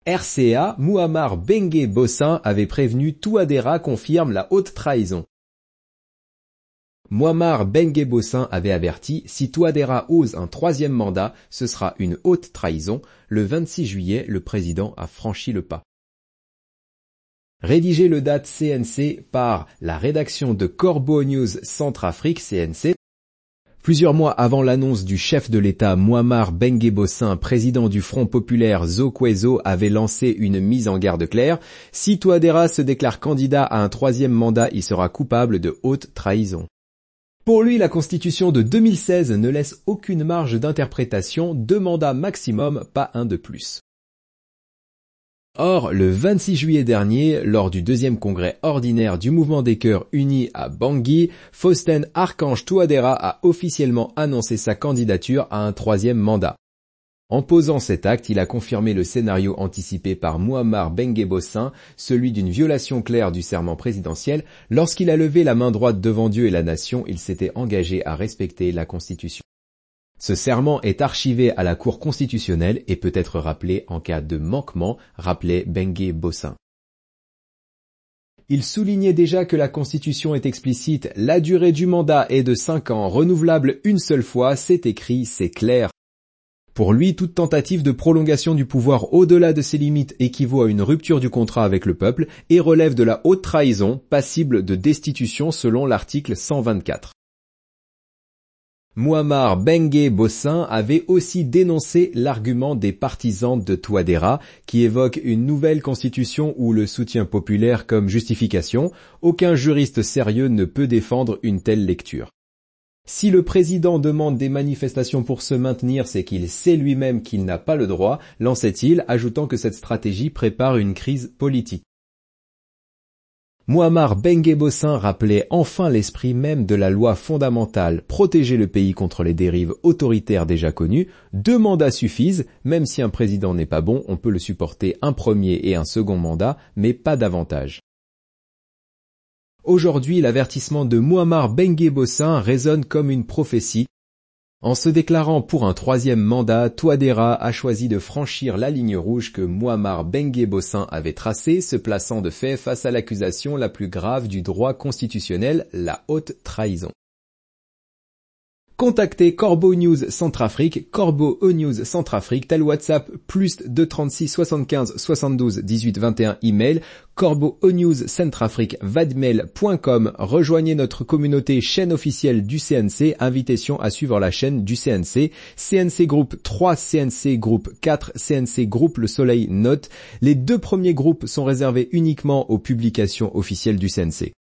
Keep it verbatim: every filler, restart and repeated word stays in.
R C A, Mouammar Bengue Bossin avait prévenu Touadéra confirme la haute trahison. Mouammar Bengue Bossin avait averti, si Touadéra ose un troisième mandat, ce sera une haute trahison. Le vingt-six juillet, le président a franchi le pas. Rédigé le date C N C par la rédaction de Corbeau News Centrafrique C N C. Plusieurs mois avant l'annonce du chef de l'État Mouammar Bengue Bossin, président du Front populaire Zokwezo, avait lancé une mise en garde claire. Si Touadéra se déclare candidat à un troisième mandat, il sera coupable de haute trahison. Pour lui, la constitution de deux mille seize ne laisse aucune marge d'interprétation, deux mandats maximum, pas un de plus. Or, le vingt-six juillet dernier, lors du deuxième congrès ordinaire du Mouvement des Cœurs Unis à Bangui, Faustin Archange Touadéra a officiellement annoncé sa candidature à un troisième mandat. En posant cet acte, il a confirmé le scénario anticipé par Mouammar Bengue Bossin, celui d'une violation claire du serment présidentiel. Lorsqu'il a levé la main droite devant Dieu et la nation, il s'était engagé à respecter la Constitution. Ce serment est archivé à la Cour constitutionnelle et peut être rappelé en cas de manquement, rappelait Bengue Bossin. Il soulignait déjà que la Constitution est explicite, la durée du mandat est de cinq ans, renouvelable une seule fois, c'est écrit, c'est clair. Pour lui, toute tentative de prolongation du pouvoir au-delà de ses limites équivaut à une rupture du contrat avec le peuple et relève de la haute trahison, passible de destitution selon l'article cent vingt-quatre. Mouammar Bengue Bossin avait aussi dénoncé l'argument des partisans de Touadéra qui évoque une nouvelle constitution ou le soutien populaire comme justification. Aucun juriste sérieux ne peut défendre une telle lecture. Si le président demande des manifestations pour se maintenir, c'est qu'il sait lui-même qu'il n'a pas le droit, lançait-il, ajoutant que cette stratégie prépare une crise politique. Mouammar Bengue Bossin rappelait enfin l'esprit même de la loi fondamentale, protéger le pays contre les dérives autoritaires déjà connues. Deux mandats suffisent, même si un président n'est pas bon, on peut le supporter un premier et un second mandat, mais pas davantage. Aujourd'hui, l'avertissement de Mouammar Bengue Bossin résonne comme une prophétie. En se déclarant pour un troisième mandat, Touadéra a choisi de franchir la ligne rouge que Mouammar Bengue Bossin avait tracée, se plaçant de fait face à l'accusation la plus grave du droit constitutionnel, la haute trahison. Contactez Corbeau News Centrafrique, Corbeau News Centrafrique, tel WhatsApp, plus deux trente-six soixante-quinze soixante-douze dix-huit vingt et un, email, Corbeau News Centrafrique, vadmail point com. Rejoignez notre communauté chaîne officielle du C N C, invitation à suivre la chaîne du C N C, C N C Group trois, C N C Group quatre, C N C Group Le Soleil Note. Les deux premiers groupes sont réservés uniquement aux publications officielles du C N C.